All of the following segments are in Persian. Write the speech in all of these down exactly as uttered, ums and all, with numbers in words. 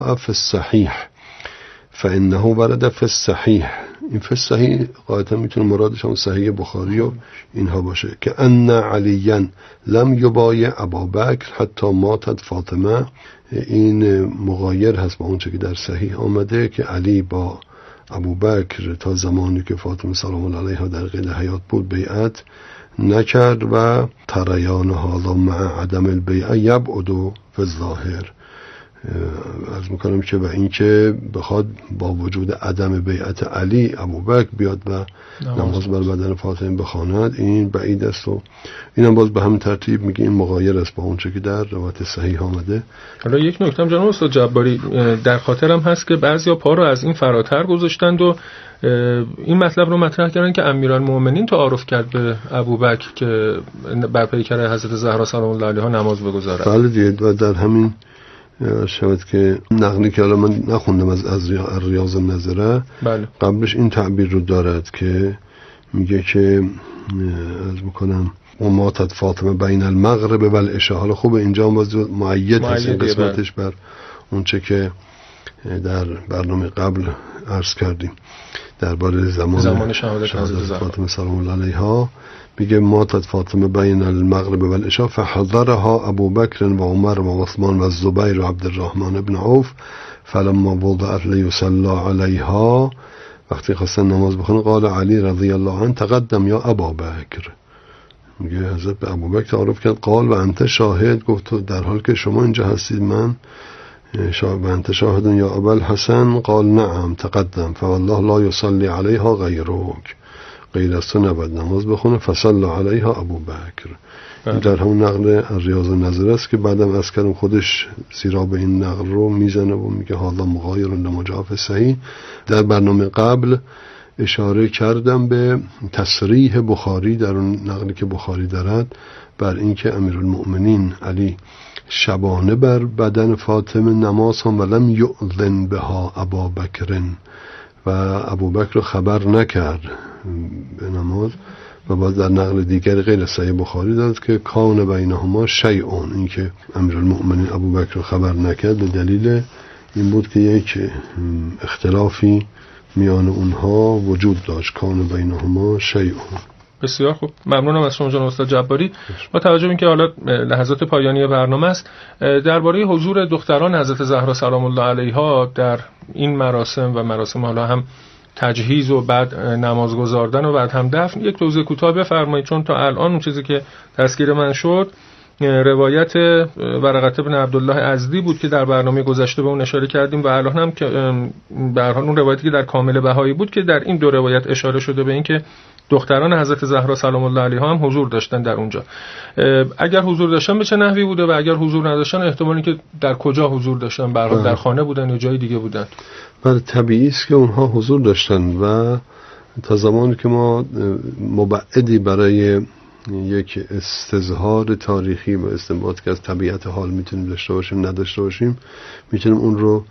فی الصحیح فانه ورد فی الصحیح. این فی الصحیح قاعدتا میتونه مرادش هم صحیح بخاری و اینها باشه که ان علیاً لم یبایع ابابکر حتی ماتت فاطمه. این مغایر هست با اون چه که در صحیح آمده که علی با ابوبکر تا زمانی که فاطمه سلام الله علیها در قید حیات بود بیعت نکرد و تریان حالا مع عدم البیعه یبعد فی الظاهر. عرض میکنم که و این که بخواد با وجود عدم بیعت علی ابوبکر بیاد و نماز بر بدن فاطمه بخواند این بعید است و اینم باز به همین ترتیب میگه این مغایر است با اون چه که در روایت صحیح آمده. حالا یک نکته جناب استاد جباری در خاطرم هست که بعضیا پا رو از این فراتر گذاشتند و این مطلب رو مطرح کردن که امیرالمومنین تعارف کرد به ابوبکر که بر پیکر حضرت زهرا سلام الله علیها نماز بگذارد. بله دیگه و در همین شود که نقلی که حالا من نخوندم از از ریاض النظره بله. قبلش این تعبیر رو دارد که میگه که از بکنم و ماتت فاطمه بین المغرب و العشاء. حالا خوب اینجا هم باز معید هست این قسمتش بر اون چه که در برنامه قبل عرض کردیم درباره زمان, زمان شهادت, شهادت فاطمه سلام الله علیها. میگه ماتت فاطمه بین المغرب و العشاء فحضرها ابو بکر و عمر و عثمان و الزبیر و عبد الرحمن ابن عوف فلما وضعت لیصلی علیها. وقتی خواستن نماز بخونه قال علی رضی الله عنه تقدم یا ابا بکر. میگه حضرت به ابو بکر تعارف کرد قال و انت شاهد. گفت در حال که شما اینجا هستید من شاهد. و انت شاهد یا ابا الحسن قال نعم تقدم فوالله لا يصلي عليها غيرك. غیر از تو نباید نماز بخونه فصلی علیها ابو بکر. این در همون نقل ریاض النظر است که بعدم از کردم خودش سیراب این نقل رو میزنه و میگه حالا مغایر لمجاف صحیح. در برنامه قبل اشاره کردم به تصریح بخاری در اون نقلی که بخاری دارد بر اینکه امیرالمؤمنین علی شبانه بر بدن فاطمه نماز هم ولم یؤذن بها ابا بکرن و ابوبکر خبر نکرد به نماز. و بعد در نقل دیگر غیر صحیح بخاری داد که کان بینهما شیئون. این که امیرالمؤمنین ابوبکر خبر نکرد به دلیل این بود که یک اختلافی میان اونها وجود داشت. کان بینهما شیئون. بسیار خوب، ممنونم از شما جناب استاد جباری. با توجه به اینکه حالا لحظات پایانی برنامه است، درباره حضور دختران حضرت زهرا سلام الله علیها در این مراسم و مراسم حالا هم تجهیز و بعد نماز گذاردن و بعد هم دفن یک توضیح کوتاه بفرمایید، چون تا الان اون چیزی که دستگیر من شد روایت ورقه بن عبدالله ازدی بود که در برنامه گذشته به اون اشاره کردیم و الان هم که به هر حال اون روایتی که در کامل بهایی بود که در این دو روایت اشاره شده به این که دختران حضرت زهرا سلام الله علیها هم حضور داشتن در اونجا. اگر حضور داشتن به چه نحوی بوده و اگر حضور نداشتن احتمالی که در کجا حضور داشتن، به هر حال در خانه بودن یا جای دیگه بودن؟ بله طبیعی است که اونها حضور داشتن و تا زمانی که ما مبعدی برای یک استظهار تاریخی و استنباط که از طبیعت حال میتونیم داشته باشیم نداشته باشیم میتونیم اون رو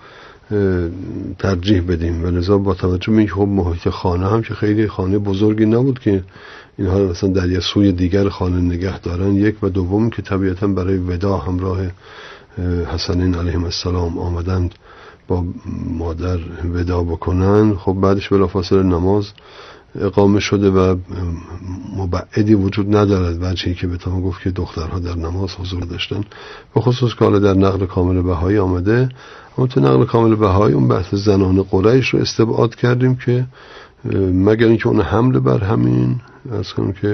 ترجیح بدیم. و لذا با توجه به اینکه خب محیط خانه هم که خیلی خانه بزرگی نبود که اینها مثلا در یه سوی دیگر خانه نگه دارن، یک و دوم که طبیعتا برای ودا همراه حسنین علیهم السلام آمدند با مادر ودا بکنن، خب بعدش بلافاصله نماز اقامه شده و مبعدی وجود ندارد وجهی که بتوان گفت که دخترها در نماز حضور داشتن. به خصوص که حالا در نقل کامل بهایی آمده، اما تو نقل کامل بهایی اون بحث زنان قریش رو استبعاد کردیم که مگر اینکه اون حمله بر همین از کنم که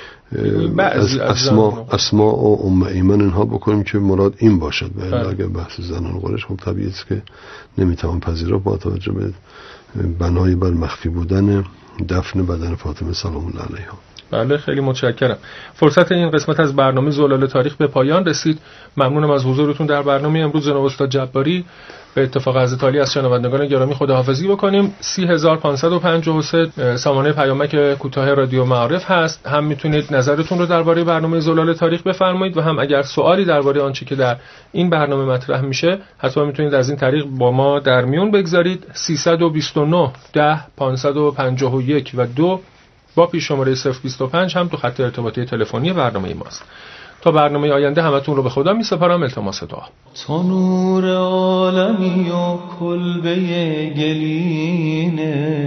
از اسما اسما و ام ایمن اینها بکنیم که مراد این باشد. و اگر بحث زنان قریش خب طبیعی است که نمیتوان پذیرفت با توجه به بنای بر مخفی بودن دفن بدن فاطمه سلام الله علیها. بله خیلی متشکرم. فرصت این قسمت از برنامه زلال تاریخ به پایان رسید. ممنونم از حضورتون در برنامه امروز جناب استاد جباری. به اتفاق حضرت عالی از شنوندگان گرامی خداحافظی بکنیم. سی هزار و پانصد و پنجاه و سه سامانه پیامک کوتاه رادیو معارف هست. هم میتونید نظرتون رو درباره برنامه زلال تاریخ بفرمایید و هم اگر سوالی درباره آنچه که در این برنامه مطرح میشه حتما میتونید از این طریق با ما در میون بگذارید. سیصد و بیست و نه ده پانصد و پنجاه و یک و دو با پیش شماره صفر بیست و پنج هم تو خط ارتباطی تلفنی برنامه ماست. تا برنامه آینده همتون رو به خدا میسپارم. التماس دعا. تو نور عالمی و کلبه گلین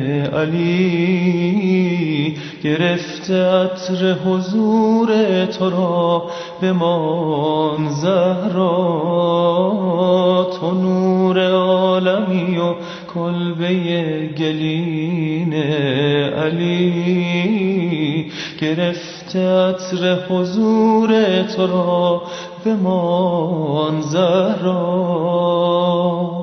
علی، گرفته عطر حضور تو را بمان زهرا. تو نور عالمی و کلبه گلین علی، گرفته عطر حضور تو را بمان زهرا.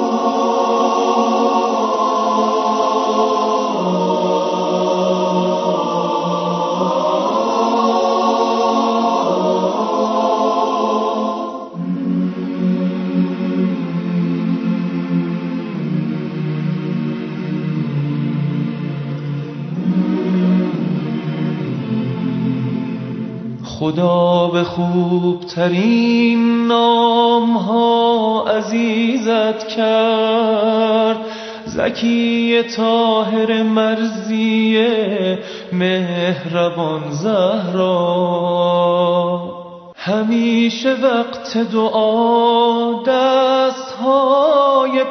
خدا به خوب ترین نام ها عزیزت کرد، زکی طاهر مرضی مهربان زهرا. همیشه وقت دعا دستهای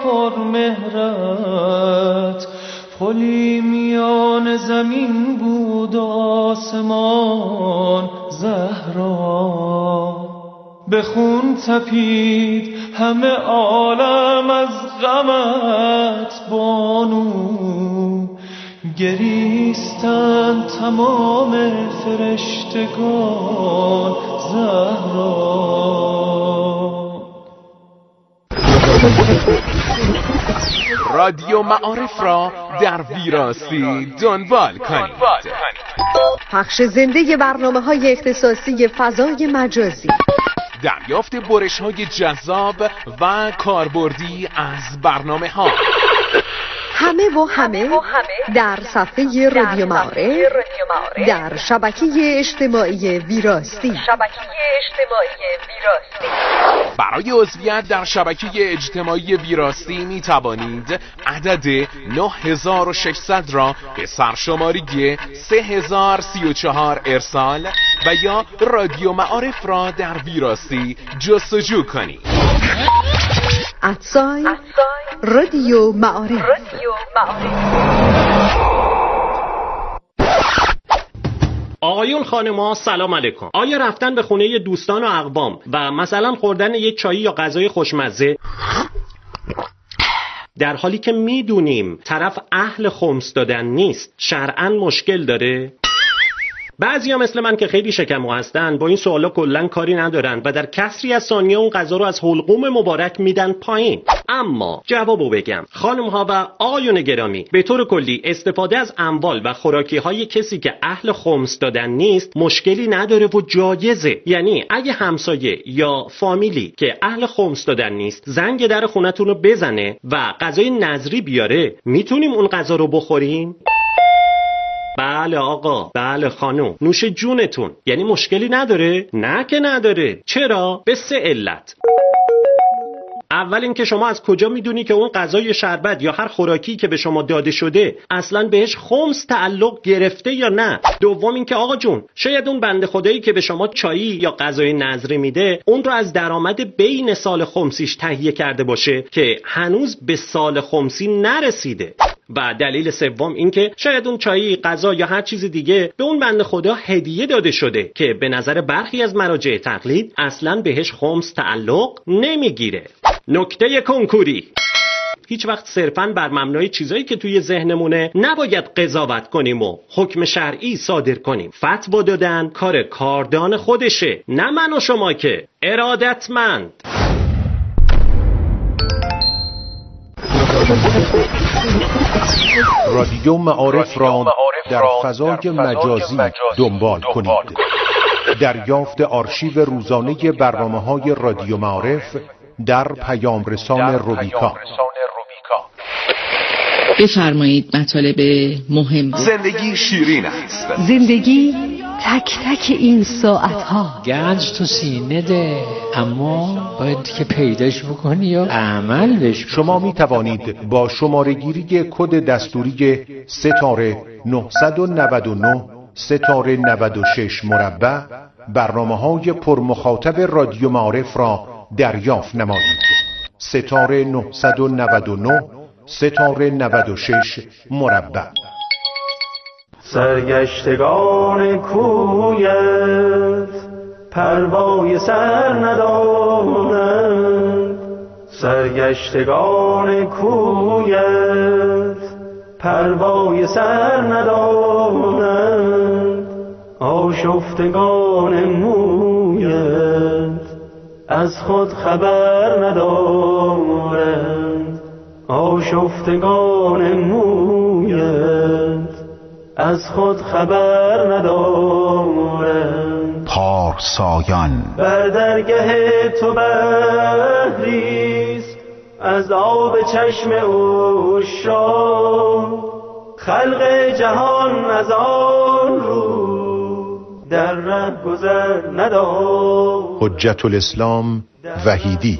پرمهرت، پلی میان زمین بود آسمان زهرا. به خون تپید همه عالم از غمت بانو، گریستند تمام فرشتگان زهرا. رادیو معارف را در ویراسی دنبال کنید. پخش زنده برنامه‌های اختصاصی فضای مجازی، دریافت برش‌های جذاب و کاربردی از برنامه‌ها، همه و همه در صفحه رادیو معارف در شبکه اجتماعی ویراستی. برای عضویت در شبکه اجتماعی ویراستی می توانید عدد نه هزار و ششصد را به سرشماری سه هزار و سی و چهار ارسال و یا رادیو معارف را در ویراستی جستجو کنید. ادسای رادیو معارف. آقایون خانم‌ها سلام علیکم. آیا رفتن به خونه دوستان و اقوام و مثلا خوردن یک چایی یا غذای خوشمزه در حالی که میدونیم طرف اهل خمس دادن نیست شرعاً مشکل داره؟ بعضیا مثل من که خیلی شکمو هستن با این سوالا کلن کاری ندارن و در کسری از ثانیه اون غذا رو از حلقوم مبارک میدن پایین. اما جوابو بگم، خانم ها و آقایون گرامی، به طور کلی استفاده از اموال و خوراکی های کسی که اهل خمس دادن نیست مشکلی نداره و جایزه. یعنی اگه همسایه یا فامیلی که اهل خمس دادن نیست زنگ در خونتون رو بزنه و غذای نظری بیاره، میتونیم اون غذا رو بخوریم؟ بله آقا، بله خانم، نوش جونتون. یعنی مشکلی نداره؟ نه که نداره. چرا؟ به سه علت. اول اینکه شما از کجا میدونی که اون غذای شربت یا هر خوراکی که به شما داده شده اصلا بهش خمس تعلق گرفته یا نه؟ دوم اینکه آقا جون، شاید اون بنده خدایی که به شما چایی یا غذای نظری میده اون رو از درآمد بین سال خمسیش تهیه کرده باشه که هنوز به سال خمسی نرسیده. و دلیل سوم اینکه شاید اون چایی، غذا یا هر چیز دیگه به اون بنده خدا هدیه داده شده که به نظر برخی از مراجع تقلید اصلا بهش خمس تعلق نمیگیره. نکته کنکوری: هیچ وقت صرفاً بر مبنای چیزایی که توی ذهنمونه نباید قضاوت کنیم و حکم شرعی صادر کنیم. فتوا دادن کار کاردان خودشه، نه من و شما که. ارادتمند. رادیو معارف را در فضای مجازی دنبال کنید. دریافت آرشیو روزانه برنامه‌های رادیو معارف در پیام رسان روبیکا. بفرمایید مطالب مهم. زندگی شیرین است. زندگی تک تک این ساعتها. گنج تو سینه ده، اما باید که پیداش بکنی یا عمل بش. شما می توانید با شماره گیری کد دستوری ستاره نهصد و نود و نه ستاره نود و شش مربع برنامه‌های پرمخاطب رادیو معارف را دریافت نمایید. ستاره نهصد و نود و نه ستاره نود و شش مربع. سرگشتگان کویت پروای سر ندارند، سرگشتگان کویت پروای سر ندارند، آشفتگان مویت از خود خبر ندارند، آشفتگان مویت از خود خبر ندارند. پارسایان بر درگه تو بحریست از آب چشم عشاق، خلق جهان از آن رو در ره گذر ندارند. حجت الاسلام وحیدی.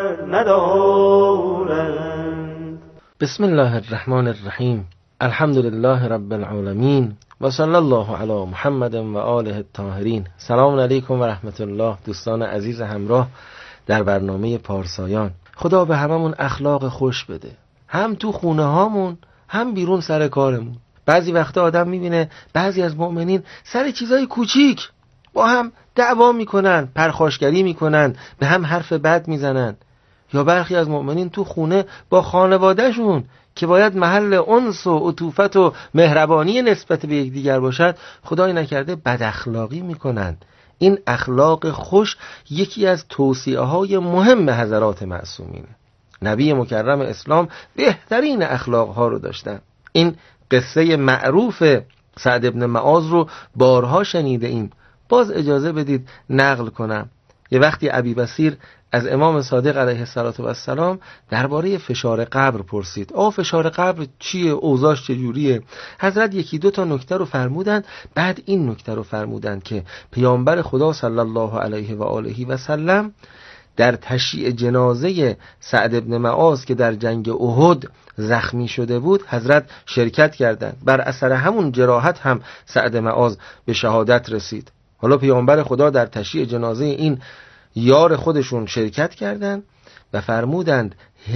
بسم الله الرحمن الرحیم. الحمد لله رب العالمین و صلی الله علی محمد و آله الطاهرین. سلام علیکم و رحمت الله دوستان عزیز همراه در برنامه پارسایان. خدا به هممون اخلاق خوش بده، هم تو خونه هامون هم بیرون سر کارمون. بعضی وقتا آدم میبینه بعضی از مؤمنین سر چیزای کوچیک با هم دعوا میکنن، پرخاشگری میکنن، به هم حرف بد میزنن. یا برخی از مؤمنین تو خونه با خانوادهشون که باید محل انس و عطوفت و مهربانی نسبت به یکدیگر باشد، خدای نکرده بد اخلاقی میکنن. این اخلاق خوش یکی از توصیه های مهم حضرات معصومینه. نبی مکرم اسلام بهترین اخلاق ها رو داشتن. این قصه معروف سعد ابن معاذ رو بارها شنیده ایم، باز اجازه بدید نقل کنم. یه وقتی ابی بصیر از امام صادق علیه السلام درباره فشار قبر پرسید. آ فشار قبر چیه؟ اوضاعش چجوریه؟ حضرت یکی دو تا نکته رو فرمودن. بعد این نکته رو فرمودن که پیامبر خدا صلی الله علیه و آله و سلم در تشییع جنازه سعد ابن معاذ که در جنگ احد زخمی شده بود حضرت شرکت کردند. بر اثر همون جراحت هم سعد معاذ به شهادت رسید. حالا پیامبر خدا در تشییع جنازه این یار خودشون شرکت کردند و فرمودند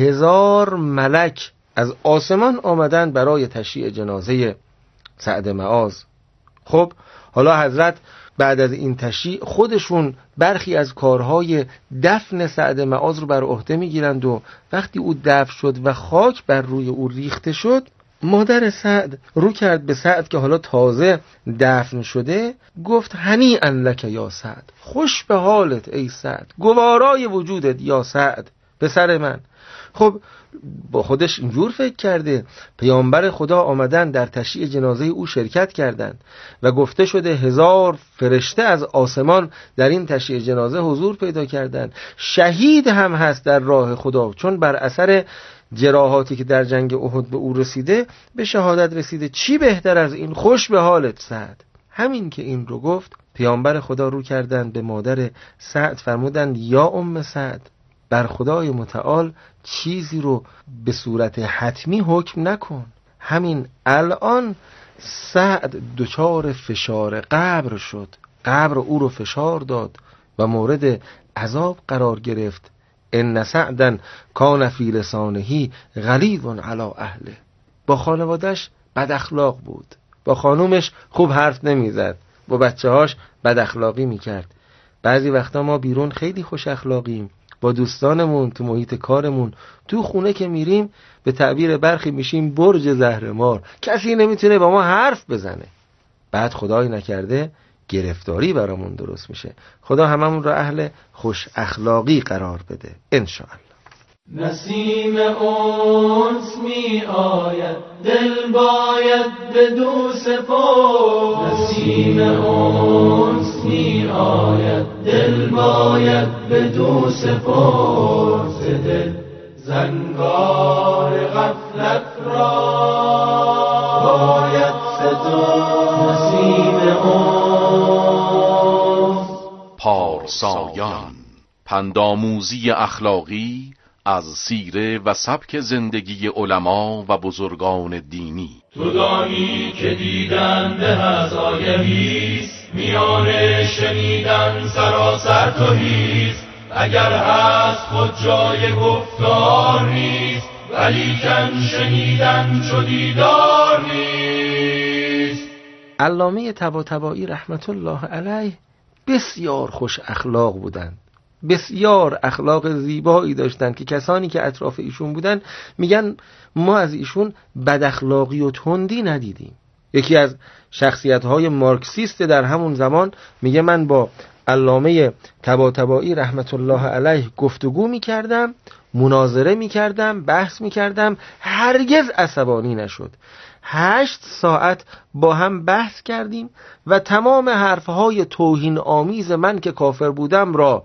هزار ملک از آسمان آمدند برای تشییع جنازه سعد معاذ. خب حالا حضرت بعد از این تشییع خودشون برخی از کارهای دفن سعد معاذ رو بر عهده میگیرند و وقتی او دفن شد و خاک بر روی او ریخته شد، مادر سعد رو کرد به سعد که حالا تازه دفن شده، گفت هنیئا لک یا سعد، خوش به حالت ای سعد، گوارای وجودت یا سعد پسر من. خب با خودش اینجور فکر کرده پیامبر خدا آمدن در تشییع جنازه او شرکت کردند و گفته شده هزار فرشته از آسمان در این تشییع جنازه حضور پیدا کردند، شهید هم هست در راه خدا چون بر اثر جراحاتی که در جنگ احد به او رسیده به شهادت رسیده. چی بهتر از این؟ خوش به حالت سعد. همین که این رو گفت پیامبر خدا رو کردند به مادر سعد، فرمودند یا ام سعد، بر خدای متعال چیزی رو به صورت حتمی حکم نکن. همین الان سعد دچار فشار قبر شد، قبر او رو فشار داد و مورد عذاب قرار گرفت. ان سعدن کان فی لسانه غلیظ علی اهله. با خانواده‌اش بد اخلاق بود، با خانومش خوب حرف نمیزد، با بچه‌هاش بد اخلاقی میکرد. بعضی وقتا ما بیرون خیلی خوش اخلاقیم، با دوستانمون تو محیط کارمون، تو خونه که میریم به تعبیر برخی میشیم برج زهرمار، کسی نمیتونه با ما حرف بزنه. بعد خدای نکرده گرفتاری برامون درست میشه. خدا هممون را اهل خوش اخلاقی قرار بده انشاءالله. نسیم انس می آید دل باید به دو سپار، نسیم انس می آید دل باید به دو سپار، ز دل زنگار غفلت را باید صدا. نسیم انس پارسایان، پندآموزی اخلاقی از سیره و سبک زندگی علما و بزرگان دینی. تو دانی که دیدن به از آگهیست، میان شنیدن سراسر توهیست. اگر هست خود جای گفتار نیست، ولیکن شنیدن چو دیدار نیست. علامه طباطبایی رحمت الله علیه بسیار خوش اخلاق بودند، بسیار اخلاق زیبایی داشتند که کسانی که اطراف ایشون بودن میگن ما از ایشون بد اخلاقی و تندی ندیدیم. یکی از شخصیت‌های مارکسیست در همون زمان میگه من با علامه طباطبایی رحمت الله علیه گفتگو میکردم، مناظره میکردم، بحث میکردم، هرگز عصبانی نشد. هشت ساعت با هم بحث کردیم و تمام حرفهای توهین آمیز من که کافر بودم را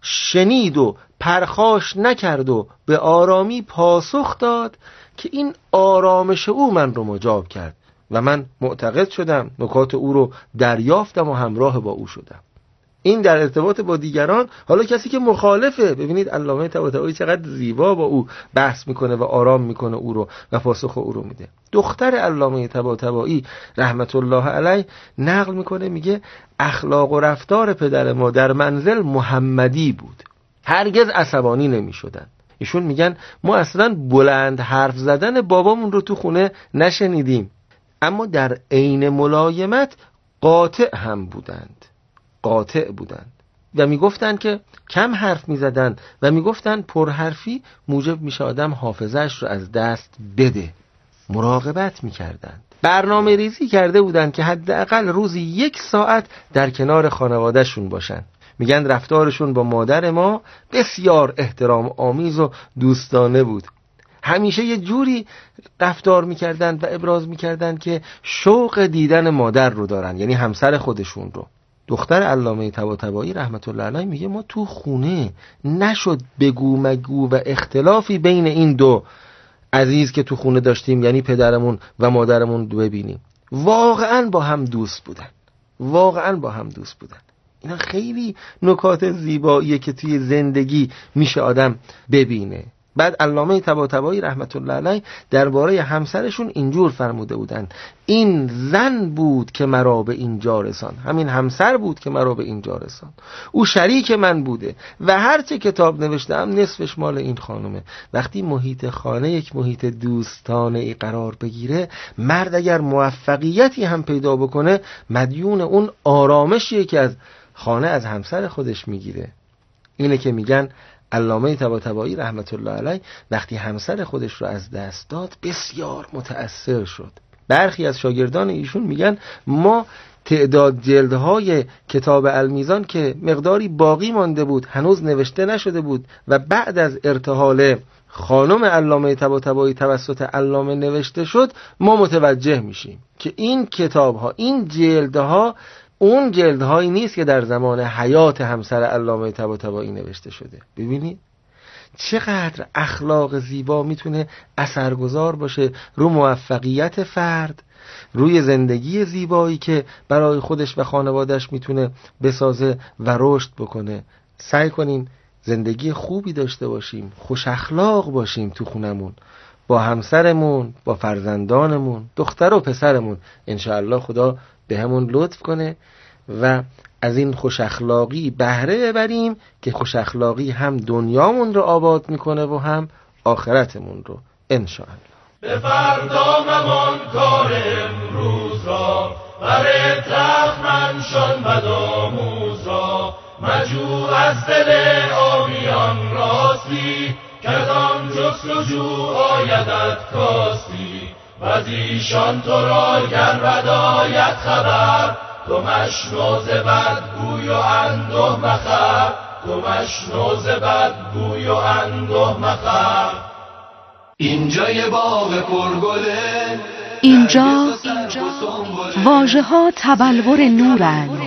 شنید و پرخاش نکرد و به آرامی پاسخ داد که این آرامش او من رو مجاب کرد و من معتقد شدم، نکات او رو دریافتم و همراه با او شدم. این در ارتباط با دیگران. حالا کسی که مخالفه، ببینید علامه طباطبایی چقدر زیبا با او بحث میکنه و آرام میکنه او رو و پاسخ او رو میده. دختر علامه طباطبایی رحمت الله علیه نقل میکنه، میگه اخلاق و رفتار پدر ما در منزل محمدی بود، هرگز عصبانی نمیشدن. ایشون میگن ما اصلا بلند حرف زدن بابامون رو تو خونه نشنیدیم، اما در عین ملایمت قاطع هم بودند، قاطع بودند و میگفتند که کم حرف میزدند و میگفتند پرحرفی موجب میشه آدم حافظه‌اش رو از دست بده. مراقبت میکردند، برنامه ریزی کرده بودند که حداقل روزی یک ساعت در کنار خانوادهشون باشن. میگن رفتارشون با مادر ما بسیار احترام آمیز و دوستانه بود. همیشه یه جوری رفتار میکردند و ابراز میکردند که شوق دیدن مادر رو دارن، یعنی همسر خودشون رو. دختر علامه طباطبایی رحمت الله علیه میگه ما تو خونه نشد بگو مگو و اختلافی بین این دو عزیز که تو خونه داشتیم، یعنی پدرمون و مادرمون، ببینیم. واقعا با هم دوست بودن، واقعا با هم دوست بودن. اینا خیلی نکات زیباییه که توی زندگی میشه آدم ببینه. بعد علامه طباطبایی رحمت الله علیه درباره همسرشون اینجور فرموده بودن: این زن بود که مرا به اینجا رسان، همین همسر بود که مرا به اینجا رسان. او شریک من بوده و هرچه کتاب نوشتم نصفش مال این خانومه. وقتی محیط خانه یک محیط دوستانه ای قرار بگیره، مرد اگر موفقیتی هم پیدا بکنه مدیون اون آرامشیه که از خانه از همسر خودش میگیره. اینه که میگن علامه طباطبایی رحمت الله علیه وقتی همسر خودش رو از دست داد بسیار متأثر شد. برخی از شاگردان ایشون میگن ما تعداد جلدهای کتاب المیزان که مقداری باقی مانده بود، هنوز نوشته نشده بود و بعد از ارتحال خانم علامه طباطبایی توسط علامه نوشته شد، ما متوجه میشیم که این کتابها، این جلدها اون جلدهایی نیست که در زمان حیات همسر علامه طباطبایی نوشته شده. ببینید چقدر اخلاق زیبا میتونه اثرگذار باشه رو موفقیت فرد، روی زندگی زیبایی که برای خودش و خانوادهش میتونه بسازه و رشد بکنه. سعی کنیم زندگی خوبی داشته باشیم، خوش اخلاق باشیم تو خونمون، با همسرمون، با فرزندانمون، دختر و پسرمون. انشاءالله خدا به همون لطف کنه و از این خوش اخلاقی بهره ببریم که خوش اخلاقی هم دنیامون رو آباد میکنه و هم آخرتمون رو انشاءالله. به فردا ممان کار امروز را، بر تخمن شان بدآموز را. مجو از دل آمیان راستی، که از آن جستجو آیدت کاستی. و از ایشان تو را گر بداید خبر، تو مشنو ز بدگوی و انده مخر. تو مشنو ز بدگوی و انده مخر. اینجا یه باغ پرگله، اینجا واژه ها تبلور نورند.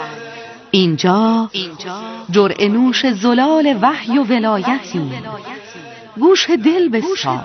اینجا جرعه نوش زلال وحی و ولایتی. گوش دل بسپار.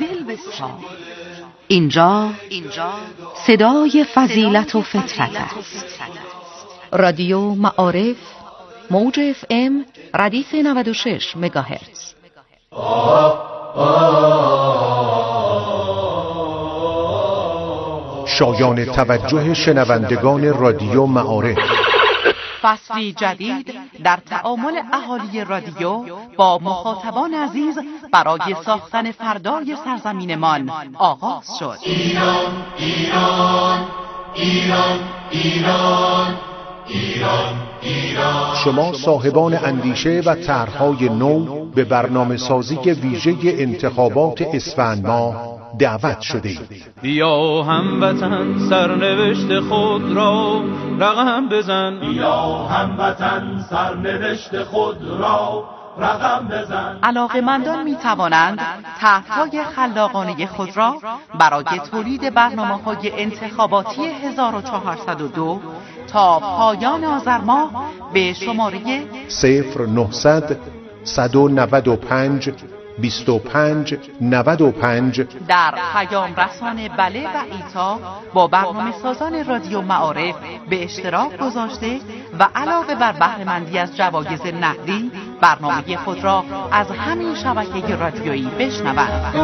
اینجا صدای فضیلت و فطرت است. رادیو معارف، موج اف ام ردیف نود و شش مگاهرتز. شایان توجه شنوندگان رادیو معارف، فصلی جدید در تعامل اهالی رادیو با مخاطبان عزیز برای ساختن فردای سرزمینمان آغاز شد. ایران ایران ایران ایران ایران ایران. شما صاحبان اندیشه و طرح‌های نو به برنامه سازی ویژه انتخابات اسفند ماه دعوت شده اید. بیا هموطن سرنوشت خود را رقم بزن، بیا هموطن سرنوشت خود را رقم بزن. علاقه‌مندان می توانند طرح‌های خلاقانه خود را برای تولید برنامه‌های انتخاباتی هزار و چهارصد و دو تا پایان آذر ماه به شماره صفر نهصد صد و نود و پنج بیست و پنج نود و پنج در پیام رسان بله و ایتا با برنامه سازان رادیو معارف به اشتراک گذاشته و علاوه بر بهره‌مندی از جوایز نقدی برنامه خود را از همین شبکه رادیویی بشنوند.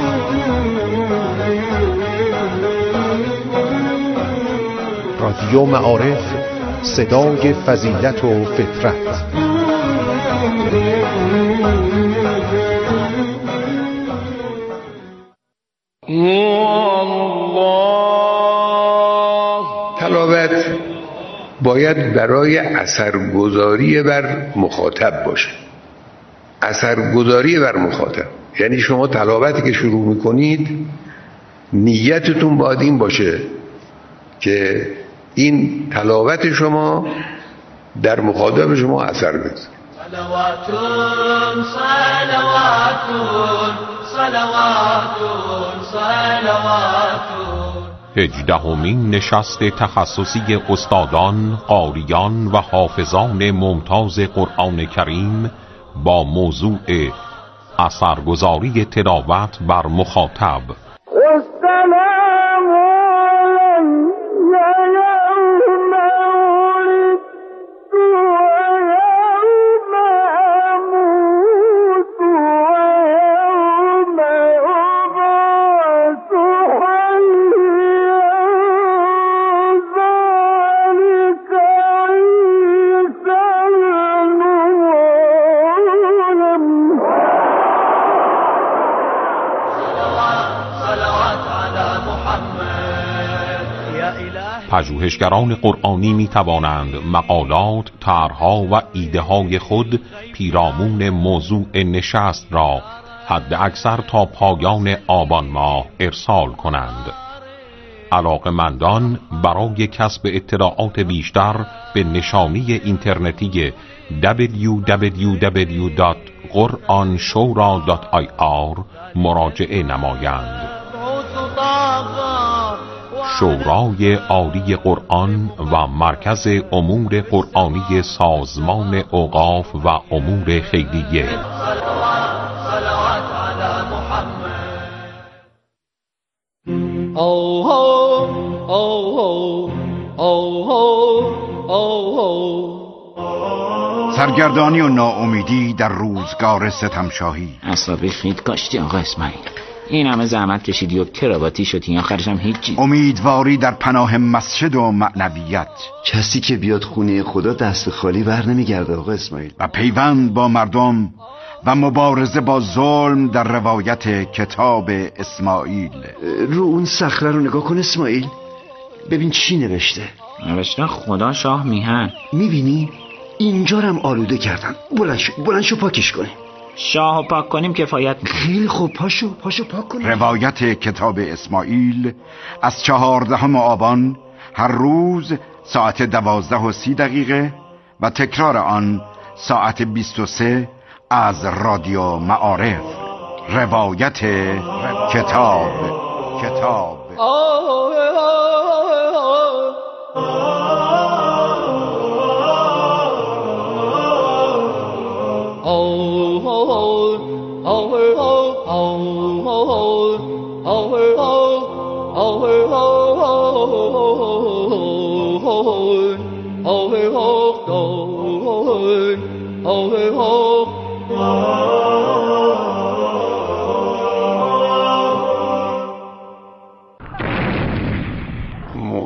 رادیو معارف، صدای فضیلت و فطرت. تلاوت باید برای اثرگذاری بر مخاطب باشه. اثرگذاری بر مخاطب یعنی شما تلاوتی که شروع میکنید نیتتون باید این باشه که این تلاوت شما در مخاطب شما اثر بذاره. صلواتون صلواتون صلواتون صلواتون. هجدهمین نشست تخصصی استادان، قاریان و حافظان ممتاز قرآن کریم با موضوع اثرگذاری تلاوت بر مخاطب. پژوهشگران قرآنی می توانند مقالات، طرح‌ها و ایده‌های خود پیرامون موضوع نشست را حد اکثر تا پایان آبان ماه ارسال کنند. علاقه‌مندان برای کسب اطلاعات بیشتر به نشانی اینترنتی دبلیو دبلیو دبلیو دات قرآن شورا دات آی آر مراجعه نمایند. شورای عالی قرآن و مرکز امور قرآنی سازمان اوقاف و امور خیریه. سرگردانی و ناامیدی در روزگار ستمشاهی. اصابی خیلی کاشتی آقا اسماعیل، این همه زحمت کشیدی و کراواتی شدی، آخرش هم هیچی. امیدواری در پناه مسجد و معنویت. کسی که بیاد خونه خدا دست خالی بر نمیگرده آقا اسماعیل. و پیوند با مردم و مبارزه با ظلم در روایت کتاب اسماعیل. رو اون صخره رو نگاه کن اسماعیل، ببین چی نوشته. نوشته خدا شاه میهن. میبینی اینجا هم آلوده کردن. بلند شو بلند شو پاکش کنیم. شاهو پاک کنیم کفایت میکنه. خیلی خوب، پاشو پاشو پاک کنیم. روایت کتاب اسماعیل از چهاردهم آبان هر روز ساعت دوازده و سی دقیقه و تکرار آن ساعت بیست و سه از رادیو معارف. روایت کتاب کتاب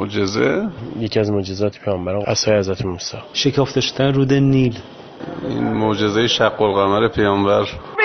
معجزه، یکی از معجزات پیامبران عصای حضرت موسی، شکافته شدن رود نیل، این معجزه شق القمر پیامبر.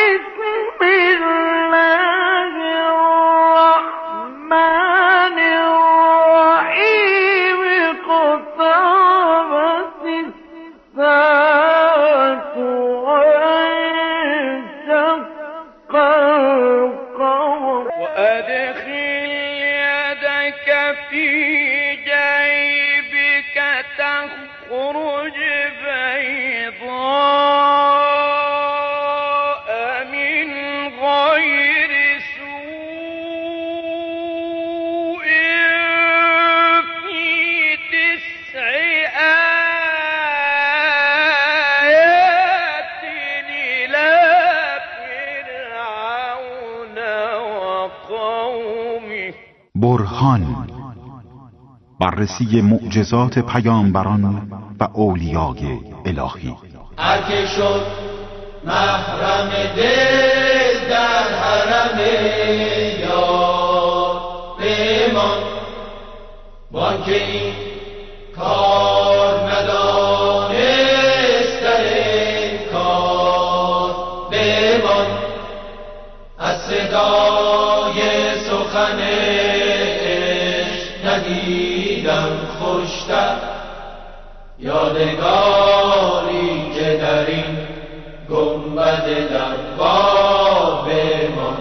برهان، بررسی معجزات پیامبران و اولیای الهی. هر که شد محرم دل در حرم یار بمان، وان که این کار ندانست در این کار بمان، از صدای سخن ندیدم خوشتر، یادگاری که در این گنبد دوار بمان،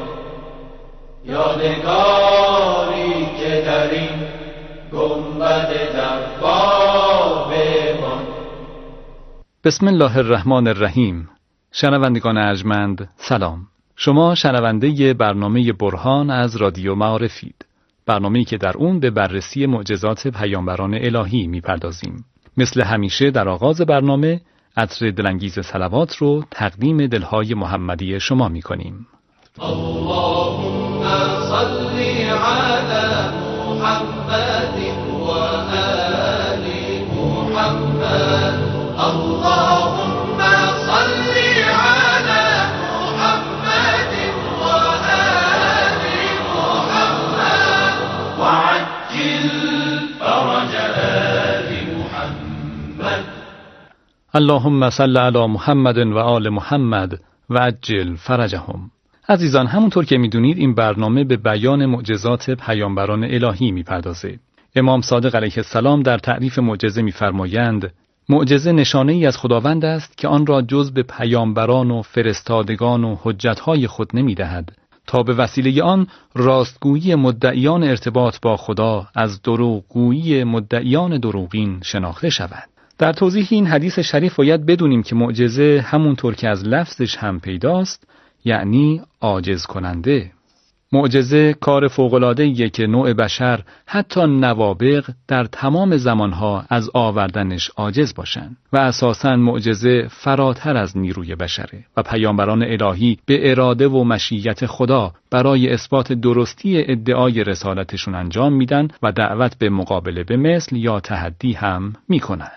یادگاری که در این گنبد دوار بمان. بسم الله الرحمن الرحیم. شنوندگان ارجمند سلام. شما شنونده برنامه برهان از رادیو معارفید، برنامه‌ای که در اون به بررسی معجزات پیامبران الهی می‌پردازیم. مثل همیشه در آغاز برنامه عطر دلانگیز صلوات رو تقدیم دلهای محمدی شما می‌کنیم. اللهم صل علی محمد و آل محمد، اللهم صل علی محمد و آل محمد وعجل فرج آل محمد. اللهم صل علی محمد و آل محمد و عجل فرجهم. عزیزان، همونطور که میدونید این برنامه به بیان معجزات پیامبران الهی میپردازه. امام صادق علیه السلام در تعریف معجزه میفرمایند: معجزه نشانه ای از خداوند است که آن را جز به پیامبران و فرستادگان و حجتهای خود نمیدهد تا به وسیله آن راستگویی مدعیان ارتباط با خدا از دروغگویی مدعیان دروغین شناخته شود. در توضیح این حدیث شریف باید بدونیم که معجزه همونطور که از لفظش هم پیداست یعنی عاجز کننده. معجزه کار فوق‌العاده‌ایه که نوع بشر حتی نوابغ در تمام زمانها از آوردنش عاجز باشن و اساساً معجزه فراتر از نیروی بشره و پیامبران الهی به اراده و مشیت خدا برای اثبات درستی ادعای رسالتشون انجام میدن و دعوت به مقابله به مثل یا تحدی هم میکنن.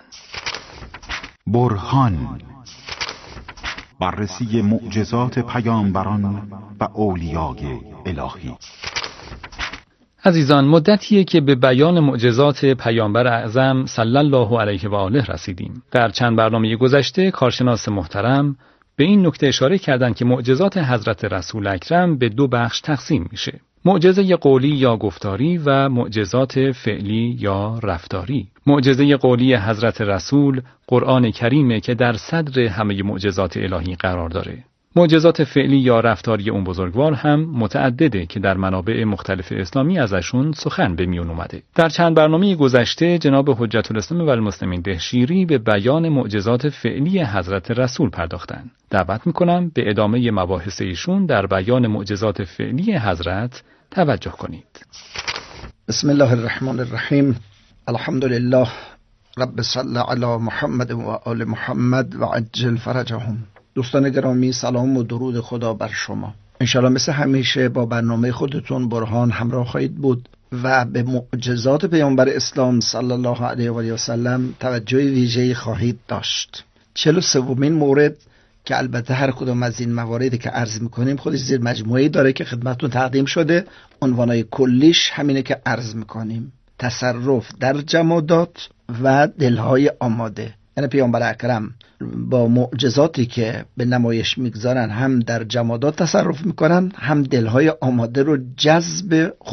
برهان، بررسی معجزات پیامبران و اولیای الهی. عزیزان، مدتیه که به بیان معجزات پیامبر اعظم صلی الله علیه و آله رسیدیم. در چند برنامه گذشته کارشناس محترم به این نکته اشاره کردند که معجزات حضرت رسول اکرم به دو بخش تقسیم میشه: معجزه قولی یا گفتاری و معجزات فعلی یا رفتاری. معجزه قولی حضرت رسول قرآن کریمه که در صدر همه معجزات الهی قرار داره. معجزات فعلی یا رفتاری اون بزرگوار هم متعدده که در منابع مختلف اسلامی ازشون سخن به میون اومده. در چند برنامه گذشته جناب حجت الاسلام و المسلمین دهشیری به بیان معجزات فعلی حضرت رسول پرداختن. دعوت میکنم به ادامه مباحث ایشون در بیان معجزات فعلی حضرت توجه کنید. بسم الله الرحمن الرحیم. الحمد لله رب صل علی محمد و آل محمد و عجل فرجهم. دوستان گرامی، سلام و درود خدا بر شما. انشالله مثل همیشه با برنامه خودتون برهان همراه خواهید بود و به معجزات پیامبر اسلام صلی الله علیه و آله و سلم توجه ویژه‌ای خواهید داشت. چهل و سومین مورد که البته هر کدوم از این مواردی که عرض میکنیم خودش زیر مجموعه‌ای داره که خدمتتون تقدیم شده. عنوانای کلیش همینه که عرض میکنیم. تصرف در جمادات و دلهای آماده. یعنی پیامبر اکرم با معجزاتی که به نمایش میگذارن هم در جمادات تصرف میکنن، هم دلهای آماده رو جذب